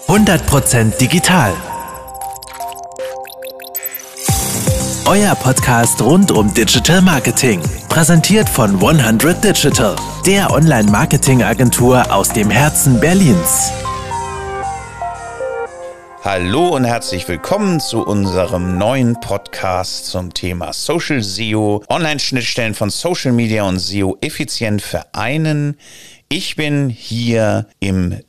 100% digital. Euer Podcast rund um Digital Marketing. Präsentiert von 100 Digital, der Online-Marketing-Agentur aus dem Herzen Berlins. Hallo und herzlich willkommen zu unserem neuen Podcast zum Thema Social SEO, Online-Schnittstellen von Social Media und SEO effizient vereinen. Ich bin hier im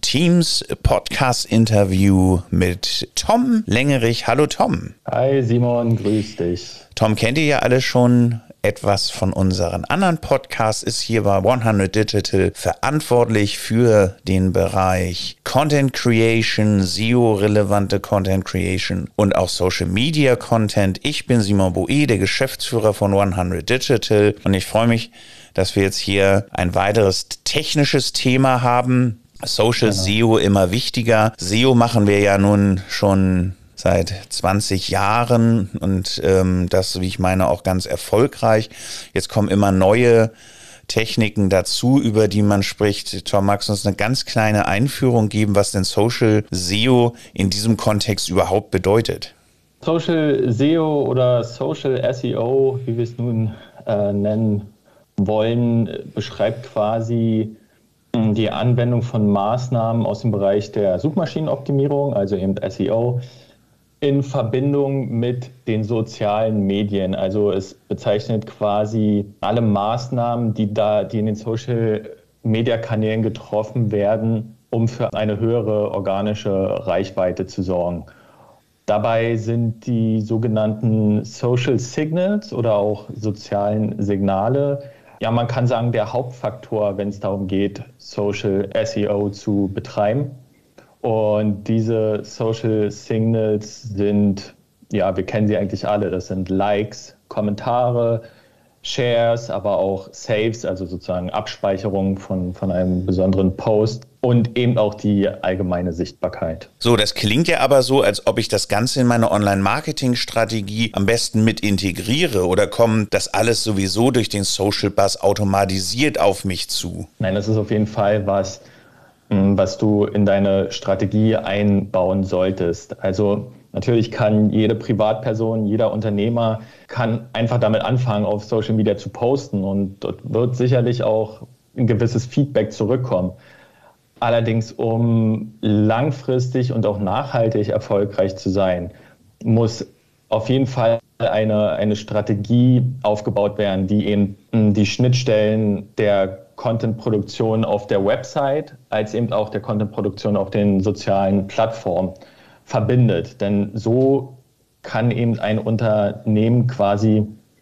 Teams-Podcast-Interview mit Tom Lengerich. Hallo Tom. Hi Simon, grüß dich. Tom kennt ihr ja alle schon. Etwas von unseren anderen Podcasts, ist hier bei 100 Digital verantwortlich für den Bereich Content Creation, SEO-relevante Content Creation und auch Social Media Content. Ich bin Simon Boe, der Geschäftsführer von 100 Digital, und ich freue mich, dass wir jetzt hier ein weiteres technisches Thema haben. Social SEO immer wichtiger. SEO machen wir ja nun schon seit 20 Jahren und das, wie ich meine, auch ganz erfolgreich. Jetzt kommen immer neue Techniken dazu, über die man spricht. Tom, magst du uns eine ganz kleine Einführung geben, was denn Social SEO in diesem Kontext überhaupt bedeutet? Social SEO oder Social SEO, wie wir es nun nennen wollen, beschreibt quasi die Anwendung von Maßnahmen aus dem Bereich der Suchmaschinenoptimierung, also eben SEO, in Verbindung mit den sozialen Medien. Also es bezeichnet quasi alle Maßnahmen, die in den Social-Media-Kanälen getroffen werden, um für eine höhere organische Reichweite zu sorgen. Dabei sind die sogenannten Social Signals oder auch sozialen Signale, ja, man kann sagen, der Hauptfaktor, wenn es darum geht, Social SEO zu betreiben. Und diese Social Signals sind, ja, wir kennen sie eigentlich alle. Das sind Likes, Kommentare, Shares, aber auch Saves, also sozusagen Abspeicherung von einem besonderen Post und eben auch die allgemeine Sichtbarkeit. So, das klingt ja aber so, als ob ich das Ganze in meine Online-Marketing-Strategie am besten mit integriere, oder kommt das alles sowieso durch den Social Buzz automatisiert auf mich zu? Nein, das ist auf jeden Fall was du in deine Strategie einbauen solltest. Also natürlich kann jede Privatperson, jeder Unternehmer kann einfach damit anfangen, auf Social Media zu posten, und dort wird sicherlich auch ein gewisses Feedback zurückkommen. Allerdings, um langfristig und auch nachhaltig erfolgreich zu sein, muss auf jeden Fall eine Strategie aufgebaut werden, die eben die Schnittstellen der Content-Produktion auf der Website als eben auch der Content-Produktion auf den sozialen Plattformen verbindet. Denn so kann eben ein Unternehmen quasi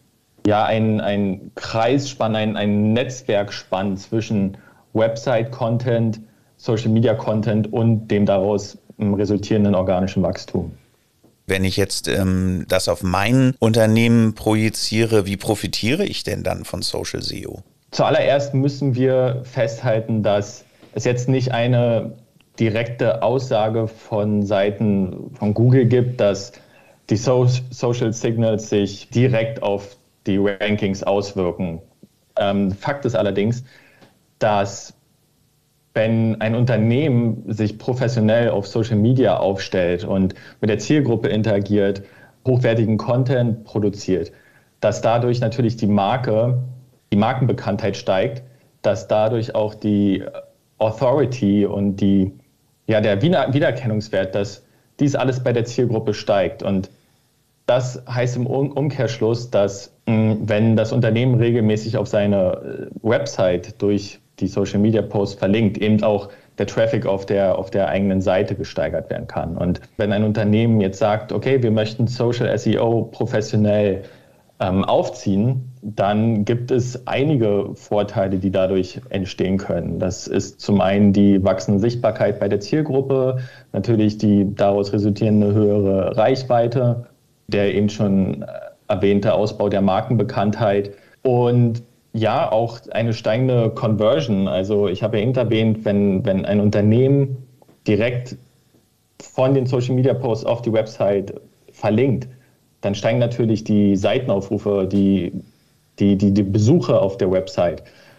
ein Kreis spannen, ein Netzwerk spannen zwischen Website-Content, Social-Media-Content und dem daraus resultierenden organischen Wachstum. Wenn ich jetzt das auf mein Unternehmen projiziere, wie profitiere ich denn dann von Social SEO? Zuallererst müssen wir festhalten, dass es jetzt nicht eine direkte Aussage von Seiten von Google gibt, dass die Social Signals sich direkt auf die Rankings auswirken. Fakt ist allerdings, dass wenn ein Unternehmen sich professionell auf Social Media aufstellt und mit der Zielgruppe interagiert, hochwertigen Content produziert, dass dadurch natürlich die Markenbekanntheit steigt, dass dadurch auch die Authority und der Wiedererkennungswert, dass dies alles bei der Zielgruppe steigt. Und das heißt im Umkehrschluss, dass wenn das Unternehmen regelmäßig auf seine Website durch die Social Media Posts verlinkt, eben auch der Traffic auf der eigenen Seite gesteigert werden kann. Und wenn ein Unternehmen jetzt sagt, okay, wir möchten Social SEO professionell aufziehen, dann gibt es einige Vorteile, die dadurch entstehen können. Das ist zum einen die wachsende Sichtbarkeit bei der Zielgruppe, natürlich die daraus resultierende höhere Reichweite, der eben schon erwähnte Ausbau der Markenbekanntheit und ja, auch eine steigende Conversion. Also ich habe ja eben erwähnt, wenn ein Unternehmen direkt von den Social Media Posts auf die Website verlinkt, dann steigen natürlich die Seitenaufrufe, die Besucher auf der Website.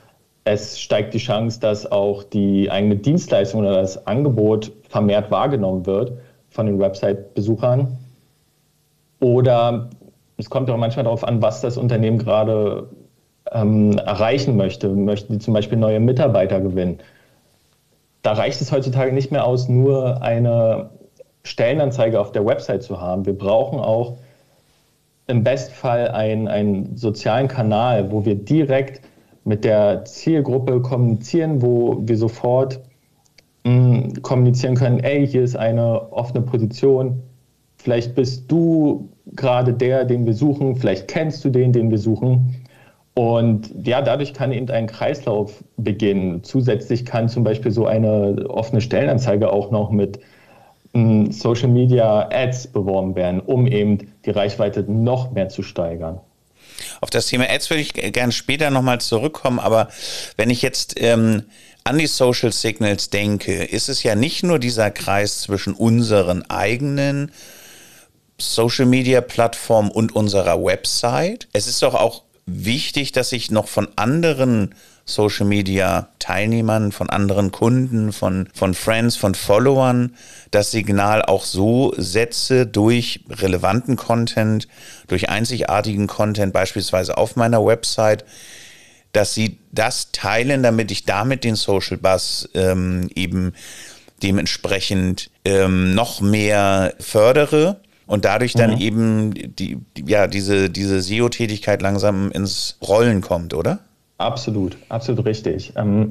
Es steigt die Chance, dass auch die eigene Dienstleistung oder das Angebot vermehrt wahrgenommen wird von den Website-Besuchern. Oder es kommt auch manchmal darauf an, was das Unternehmen gerade erreichen möchte. Möchten die zum Beispiel neue Mitarbeiter gewinnen? Da reicht es heutzutage nicht mehr aus, nur eine Stellenanzeige auf der Website zu haben. Wir brauchen auch im Bestfall einen sozialen Kanal, wo wir direkt mit der Zielgruppe kommunizieren, wo wir sofort kommunizieren können, ey, hier ist eine offene Position, vielleicht bist du gerade der, den wir suchen, vielleicht kennst du den wir suchen. Und ja, dadurch kann eben ein Kreislauf beginnen. Zusätzlich kann zum Beispiel so eine offene Stellenanzeige auch noch mit Social Media Ads beworben werden, um eben die Reichweite noch mehr zu steigern. Auf das Thema Ads würde ich gerne später nochmal zurückkommen, aber wenn ich jetzt an die Social Signals denke, ist es ja nicht nur dieser Kreis zwischen unseren eigenen Social Media Plattformen und unserer Website. Es ist doch auch wichtig, dass ich noch von anderen Social Media Teilnehmern, von anderen Kunden, von Friends, von Followern das Signal auch so setze durch relevanten Content, durch einzigartigen Content, beispielsweise auf meiner Website, dass sie das teilen, damit ich damit den Social Buzz eben dementsprechend noch mehr fördere. Und dadurch dann eben diese SEO-Tätigkeit langsam ins Rollen kommt, oder? Absolut richtig.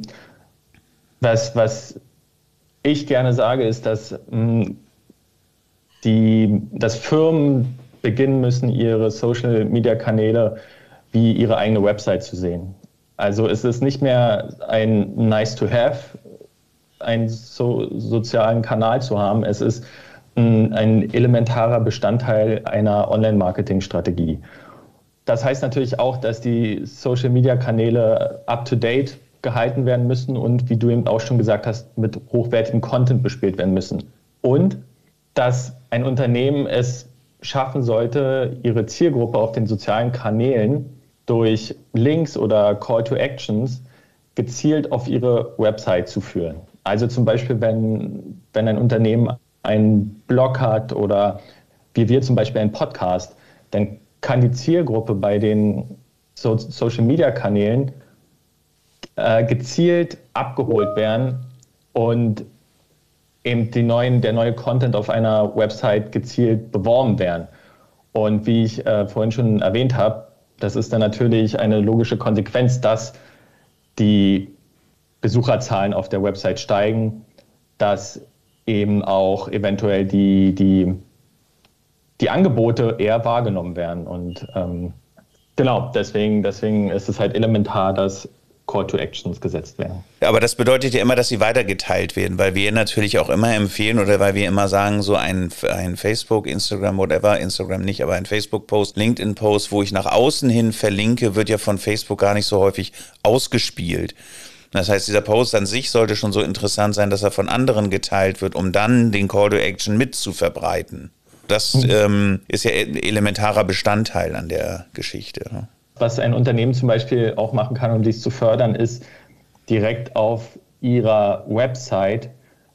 Was ich gerne sage, ist, dass Firmen beginnen müssen, ihre Social-Media-Kanäle wie ihre eigene Website zu sehen. Also es ist nicht mehr ein Nice-to-have, einen sozialen Kanal zu haben. Es ist ein elementarer Bestandteil einer Online-Marketing-Strategie. Das heißt natürlich auch, dass die Social-Media-Kanäle up-to-date gehalten werden müssen und, wie du eben auch schon gesagt hast, mit hochwertigem Content bespielt werden müssen. Und dass ein Unternehmen es schaffen sollte, ihre Zielgruppe auf den sozialen Kanälen durch Links oder Call-to-Actions gezielt auf ihre Website zu führen. Also zum Beispiel, wenn ein Unternehmen einen Blog hat oder wie wir zum Beispiel einen Podcast, dann kann die Zielgruppe bei den Social-Media-Kanälen gezielt abgeholt werden und eben der neue Content auf einer Website gezielt beworben werden. Und wie ich vorhin schon erwähnt habe, das ist dann natürlich eine logische Konsequenz, dass die Besucherzahlen auf der Website steigen, dass eben auch eventuell die Angebote eher wahrgenommen werden. Und genau, deswegen ist es halt elementar, dass Call-to-Actions gesetzt werden. Aber das bedeutet ja immer, dass sie weitergeteilt werden, weil wir natürlich auch immer empfehlen oder weil wir immer sagen, so ein Facebook, Instagram, whatever, Instagram nicht, aber ein Facebook-Post, LinkedIn-Post, wo ich nach außen hin verlinke, wird ja von Facebook gar nicht so häufig ausgespielt. Das heißt, dieser Post an sich sollte schon so interessant sein, dass er von anderen geteilt wird, um dann den Call-to-Action mit zu verbreiten. Das ist ja ein elementarer Bestandteil an der Geschichte. Was ein Unternehmen zum Beispiel auch machen kann, um dies zu fördern, ist direkt auf ihrer Website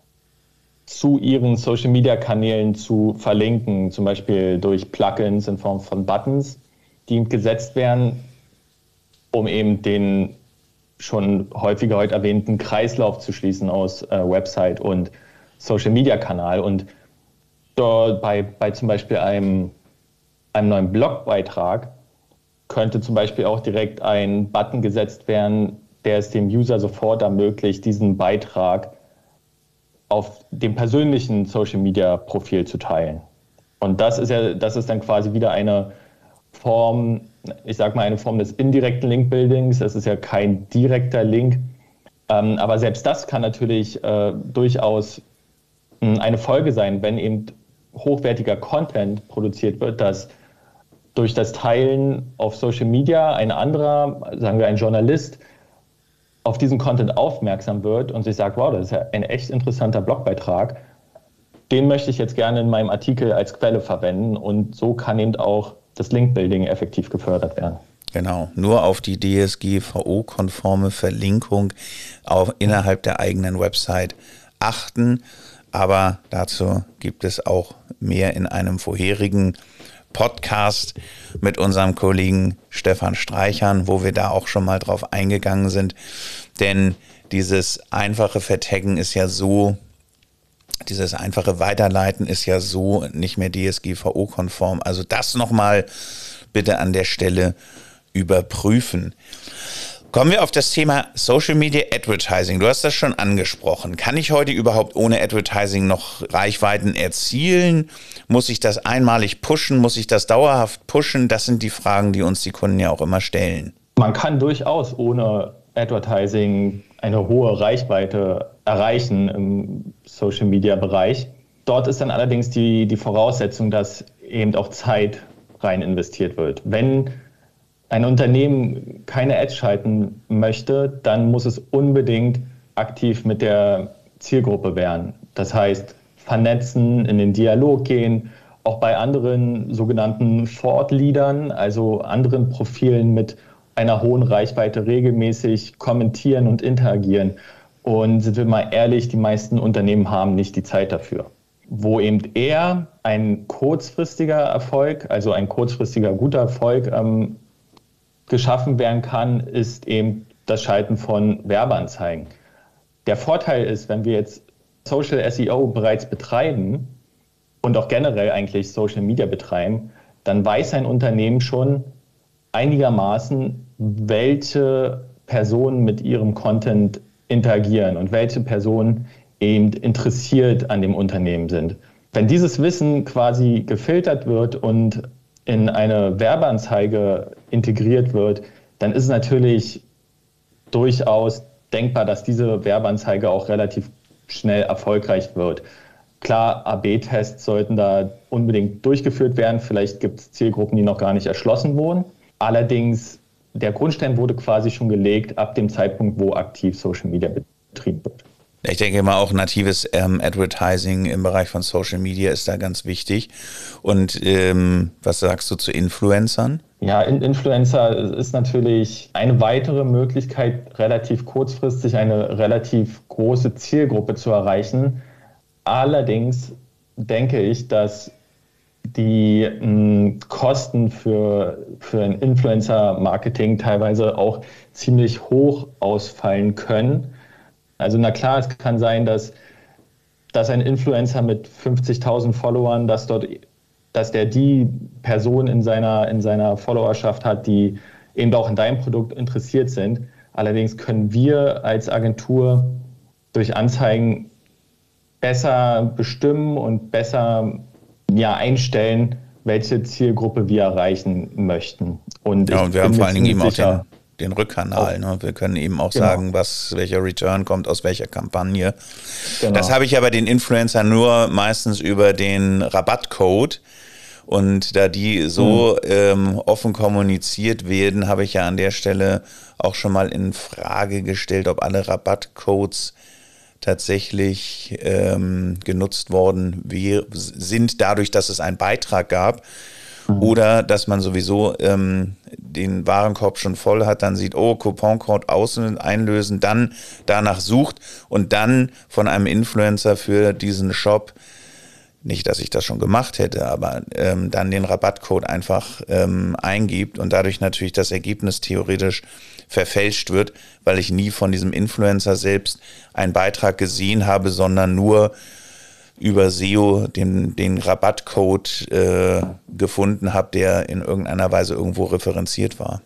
zu ihren Social-Media-Kanälen zu verlinken, zum Beispiel durch Plugins in Form von Buttons, die gesetzt werden, um eben den schon häufiger heute erwähnten Kreislauf zu schließen aus Website und Social-Media-Kanal. Und dort bei zum Beispiel einem neuen Blogbeitrag könnte zum Beispiel auch direkt ein Button gesetzt werden, der es dem User sofort ermöglicht, diesen Beitrag auf dem persönlichen Social-Media-Profil zu teilen. Und das ist dann quasi wieder eine Form, ich sag mal eine Form des indirekten Link-Buildings. Das ist ja kein direkter Link. Aber selbst das kann natürlich durchaus eine Folge sein, wenn eben hochwertiger Content produziert wird, dass durch das Teilen auf Social Media ein anderer, sagen wir ein Journalist, auf diesen Content aufmerksam wird und sich sagt, wow, das ist ja ein echt interessanter Blogbeitrag, den möchte ich jetzt gerne in meinem Artikel als Quelle verwenden und so kann eben auch das Link-Building effektiv gefördert werden. Genau, nur auf die DSGVO-konforme Verlinkung auch innerhalb der eigenen Website achten. Aber dazu gibt es auch mehr in einem vorherigen Podcast mit unserem Kollegen Stefan Streichern, wo wir da auch schon mal drauf eingegangen sind. Denn dieses einfache Vertaggen ist ja so, dieses einfache Weiterleiten ist ja so nicht mehr DSGVO-konform. Also das nochmal bitte an der Stelle überprüfen. Kommen wir auf das Thema Social Media Advertising. Du hast das schon angesprochen. Kann ich heute überhaupt ohne Advertising noch Reichweiten erzielen? Muss ich das einmalig pushen? Muss ich das dauerhaft pushen? Das sind die Fragen, die uns die Kunden ja auch immer stellen. Man kann durchaus ohne Advertising eine hohe Reichweite erreichen im Social Media Bereich. Dort ist dann allerdings die Voraussetzung, dass eben auch Zeit rein investiert wird. Wenn ein Unternehmen keine Ads schalten möchte, dann muss es unbedingt aktiv mit der Zielgruppe werden. Das heißt, vernetzen, in den Dialog gehen, auch bei anderen sogenannten Thought-Leadern, also anderen Profilen mit einer hohen Reichweite regelmäßig kommentieren und interagieren. Und sind wir mal ehrlich, die meisten Unternehmen haben nicht die Zeit dafür. Wo eben eher ein kurzfristiger Erfolg, also ein kurzfristiger guter Erfolg geschaffen werden kann, ist eben das Schalten von Werbeanzeigen. Der Vorteil ist, wenn wir jetzt Social SEO bereits betreiben und auch generell eigentlich Social Media betreiben, dann weiß ein Unternehmen schon einigermaßen, welche Personen mit ihrem Content interagieren und welche Personen eben interessiert an dem Unternehmen sind. Wenn dieses Wissen quasi gefiltert wird und in eine Werbeanzeige integriert wird, dann ist es natürlich durchaus denkbar, dass diese Werbeanzeige auch relativ schnell erfolgreich wird. Klar, AB-Tests sollten da unbedingt durchgeführt werden. Vielleicht gibt es Zielgruppen, die noch gar nicht erschlossen wurden. Allerdings, der Grundstein wurde quasi schon gelegt ab dem Zeitpunkt, wo aktiv Social Media betrieben wird. Ich denke immer auch natives Advertising im Bereich von Social Media ist da ganz wichtig. Und was sagst du zu Influencern? Ja, Influencer ist natürlich eine weitere Möglichkeit, relativ kurzfristig eine relativ große Zielgruppe zu erreichen. Allerdings denke ich, dass die Kosten für ein Influencer-Marketing teilweise auch ziemlich hoch ausfallen können. Also na klar, es kann sein, dass ein Influencer mit 50.000 Followern, dass der die Person in seiner Followerschaft hat, die eben auch in deinem Produkt interessiert sind. Allerdings können wir als Agentur durch Anzeigen besser bestimmen und besser einstellen, welche Zielgruppe wir erreichen möchten. Und wir haben vor allen Dingen eben auch den Rückkanal. Ne? Wir können eben auch sagen, welcher Return kommt aus welcher Kampagne. Genau. Das habe ich ja bei den Influencern nur meistens über den Rabattcode. Und da die so offen kommuniziert werden, habe ich ja an der Stelle auch schon mal in Frage gestellt, ob alle Rabattcodes tatsächlich genutzt worden sind, dadurch, dass es einen Beitrag gab. Oder dass man sowieso den Warenkorb schon voll hat, dann sieht, Couponcode außen einlösen, dann danach sucht und dann von einem Influencer für diesen Shop, nicht, dass ich das schon gemacht hätte, aber dann den Rabattcode einfach eingibt und dadurch natürlich das Ergebnis theoretisch verfälscht wird, weil ich nie von diesem Influencer selbst einen Beitrag gesehen habe, sondern nur über SEO den Rabattcode gefunden habe, der in irgendeiner Weise irgendwo referenziert war.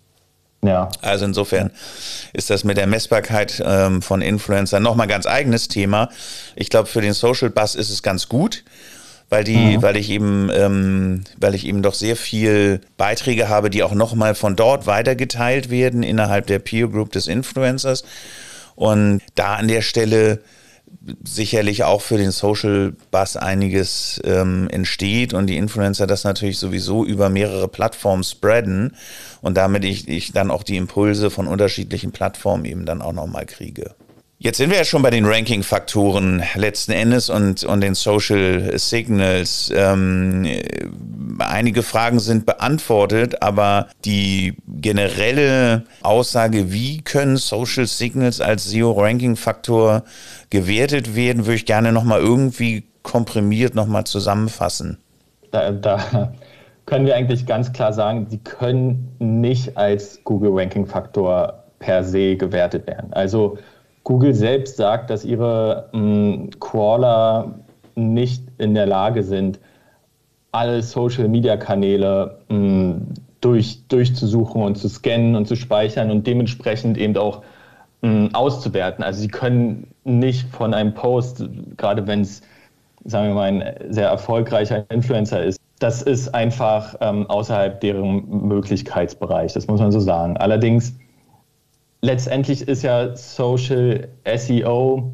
Ja. Also insofern ist das mit der Messbarkeit von Influencern nochmal ein ganz eigenes Thema. Ich glaube, für den Social Buzz ist es ganz gut, weil ich eben doch sehr viel Beiträge habe, die auch nochmal von dort weitergeteilt werden innerhalb der Peer Group des Influencers. Und da an der Stelle sicherlich auch für den Social Buzz einiges entsteht und die Influencer das natürlich sowieso über mehrere Plattformen spreaden und damit ich dann auch die Impulse von unterschiedlichen Plattformen eben dann auch nochmal kriege. Jetzt sind wir ja schon bei den Ranking-Faktoren letzten Endes und den Social Signals. einige Fragen sind beantwortet, aber die generelle Aussage, wie können Social Signals als SEO-Ranking-Faktor gewertet werden, würde ich gerne nochmal irgendwie komprimiert nochmal zusammenfassen. Da können wir eigentlich ganz klar sagen, sie können nicht als Google-Ranking-Faktor per se gewertet werden. Also Google selbst sagt, dass ihre Crawler nicht in der Lage sind, alle Social-Media-Kanäle durchzusuchen und zu scannen und zu speichern und dementsprechend eben auch auszuwerten. Also sie können nicht von einem Post, gerade wenn es, sagen wir mal, ein sehr erfolgreicher Influencer ist, das ist einfach außerhalb deren Möglichkeitsbereich, das muss man so sagen. Allerdings, letztendlich ist ja Social SEO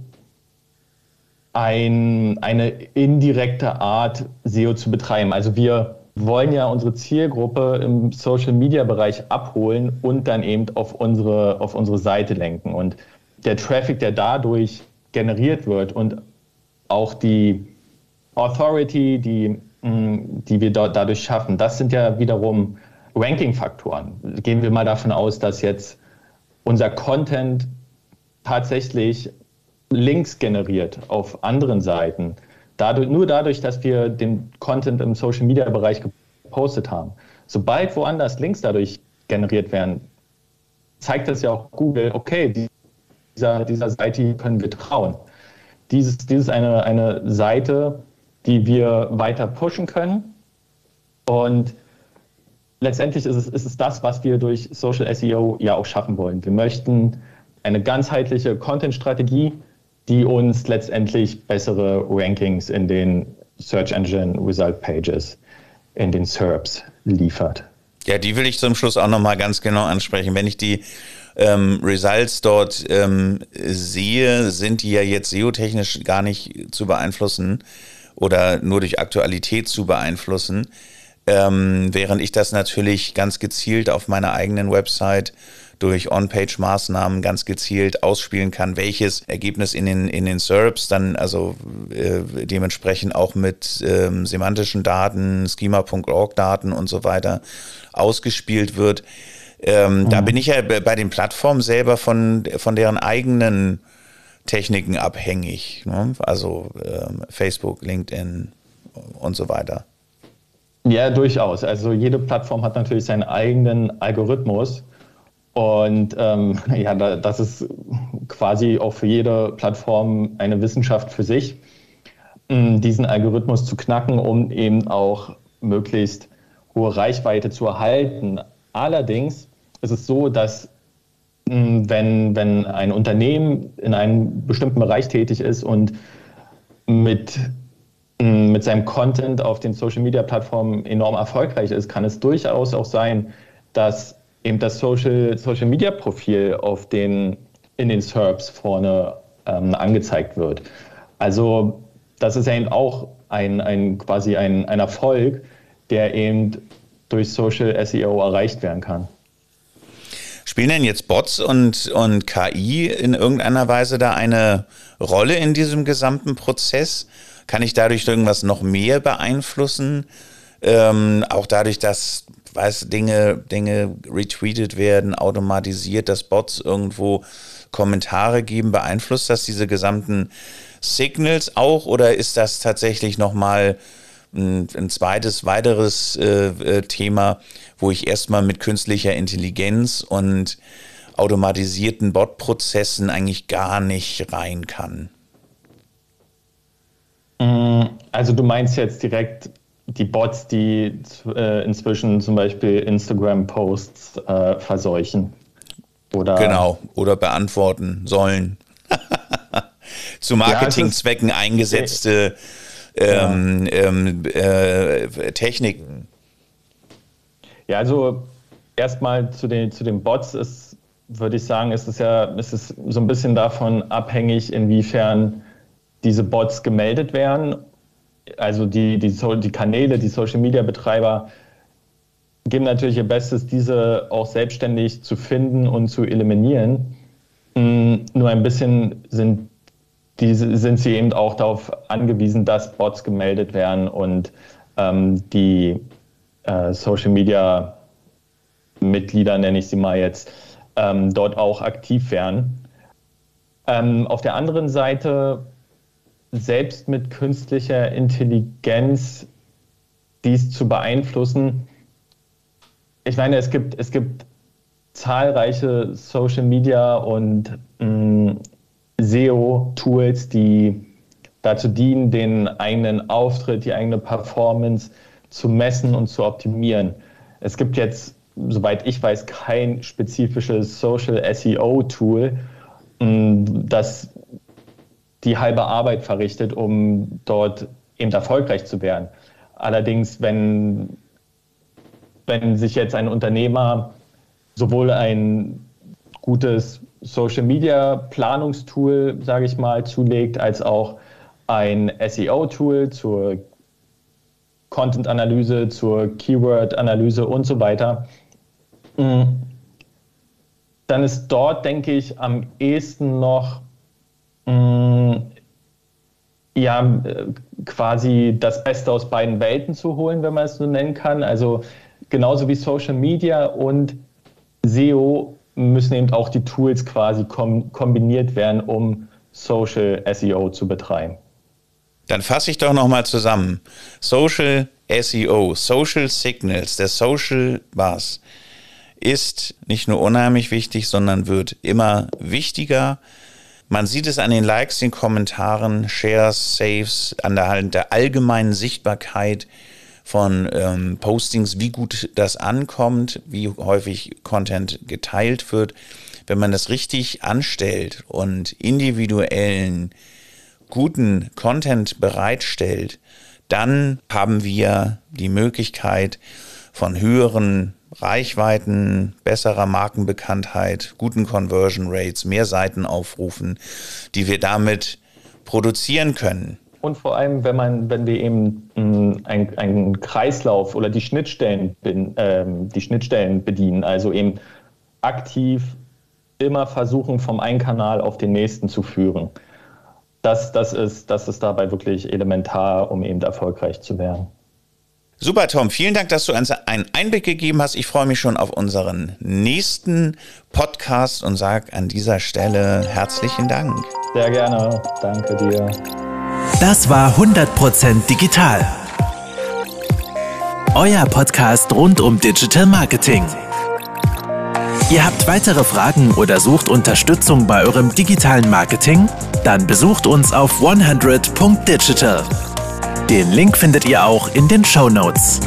eine indirekte Art, SEO zu betreiben. Also wir wollen ja unsere Zielgruppe im Social-Media-Bereich abholen und dann eben auf unsere Seite lenken. Und der Traffic, der dadurch generiert wird und auch die Authority, die wir dadurch schaffen, das sind ja wiederum Ranking-Faktoren. Gehen wir mal davon aus, dass jetzt unser Content tatsächlich Links generiert auf anderen Seiten. Nur dadurch, dass wir den Content im Social-Media-Bereich gepostet haben. Sobald woanders Links dadurch generiert werden, zeigt das ja auch Google, okay, dieser Seite können wir trauen. Dies ist eine Seite, die wir weiter pushen können. Und letztendlich ist es das, was wir durch Social SEO ja auch schaffen wollen. Wir möchten eine ganzheitliche Content-Strategie, die uns letztendlich bessere Rankings in den Search Engine Result Pages, in den SERPs liefert. Ja, die will ich zum Schluss auch nochmal ganz genau ansprechen. Wenn ich die Results dort sehe, sind die ja jetzt SEO-technisch gar nicht zu beeinflussen oder nur durch Aktualität zu beeinflussen, während ich das natürlich ganz gezielt auf meiner eigenen Website durch On-Page-Maßnahmen ganz gezielt ausspielen kann, welches Ergebnis in den SERPs dann also dementsprechend auch mit semantischen Daten, schema.org-Daten und so weiter ausgespielt wird. Da bin ich ja bei den Plattformen selber von deren eigenen Techniken abhängig, ne? Also Facebook, LinkedIn und so weiter. Ja, durchaus. Also jede Plattform hat natürlich seinen eigenen Algorithmus. Und das ist quasi auch für jede Plattform eine Wissenschaft für sich, diesen Algorithmus zu knacken, um eben auch möglichst hohe Reichweite zu erhalten. Allerdings ist es so, dass wenn ein Unternehmen in einem bestimmten Bereich tätig ist und mit seinem Content auf den Social-Media-Plattformen enorm erfolgreich ist, kann es durchaus auch sein, dass eben das Social-Media-Profil in den SERPs vorne angezeigt wird. Also das ist ja eben auch quasi ein Erfolg, der eben durch Social SEO erreicht werden kann. Spielen denn jetzt Bots und KI in irgendeiner Weise da eine Rolle in diesem gesamten Prozess? Kann ich dadurch irgendwas noch mehr beeinflussen? Auch dadurch, dass Dinge retweetet werden, automatisiert, dass Bots irgendwo Kommentare geben, beeinflusst das diese gesamten Signals auch, oder ist das tatsächlich nochmal ein weiteres Thema, wo ich erstmal mit künstlicher Intelligenz und automatisierten Bot-Prozessen eigentlich gar nicht rein kann? Also du meinst jetzt direkt die Bots, die inzwischen zum Beispiel Instagram-Posts verseuchen. Oder oder beantworten sollen. Zu Marketingzwecken eingesetzte Techniken. Ja, also erstmal zu den Bots würde ich sagen, ist es so ein bisschen davon abhängig, inwiefern diese Bots gemeldet werden. Also die Kanäle, die Social-Media-Betreiber geben natürlich ihr Bestes, diese auch selbstständig zu finden und zu eliminieren. Nur ein bisschen sind sie eben auch darauf angewiesen, dass Bots gemeldet werden und die Social Media Mitglieder, nenne ich sie mal jetzt, dort auch aktiv wären. Auf der anderen Seite, selbst mit künstlicher Intelligenz dies zu beeinflussen, ich meine, es gibt zahlreiche Social Media und SEO-Tools, die dazu dienen, den eigenen Auftritt, die eigene Performance zu messen und zu optimieren. Es gibt jetzt, soweit ich weiß, kein spezifisches Social SEO-Tool, das die halbe Arbeit verrichtet, um dort eben erfolgreich zu werden. Allerdings, wenn sich jetzt ein Unternehmer sowohl ein gutes Social-Media-Planungstool, sage ich mal, zulegt, als auch ein SEO-Tool zur Content-Analyse, zur Keyword-Analyse und so weiter, dann ist dort, denke ich, am ehesten noch quasi das Beste aus beiden Welten zu holen, wenn man es so nennen kann. Also genauso wie Social Media und SEO müssen eben auch die Tools quasi kombiniert werden, um Social SEO zu betreiben. Dann fasse ich doch nochmal zusammen. Social SEO, Social Signals, der Social Buzz ist nicht nur unheimlich wichtig, sondern wird immer wichtiger. Man sieht es an den Likes, den Kommentaren, Shares, Saves, an der allgemeinen Sichtbarkeit von Postings, wie gut das ankommt, wie häufig Content geteilt wird. Wenn man das richtig anstellt und individuellen, guten Content bereitstellt, dann haben wir die Möglichkeit von höheren Reichweiten, besserer Markenbekanntheit, guten Conversion Rates, mehr Seitenaufrufen, die wir damit produzieren können. Und vor allem, wenn wir eben einen Kreislauf oder die Schnittstellen bedienen, also eben aktiv immer versuchen, vom einen Kanal auf den nächsten zu führen. Das ist dabei wirklich elementar, um eben erfolgreich zu werden. Super, Tom. Vielen Dank, dass du uns einen Einblick gegeben hast. Ich freue mich schon auf unseren nächsten Podcast und sage an dieser Stelle herzlichen Dank. Sehr gerne. Danke dir. Das war 100% digital. Euer Podcast rund um Digital Marketing. Ihr habt weitere Fragen oder sucht Unterstützung bei eurem digitalen Marketing? Dann besucht uns auf 100.digital. Den Link findet ihr auch in den Shownotes.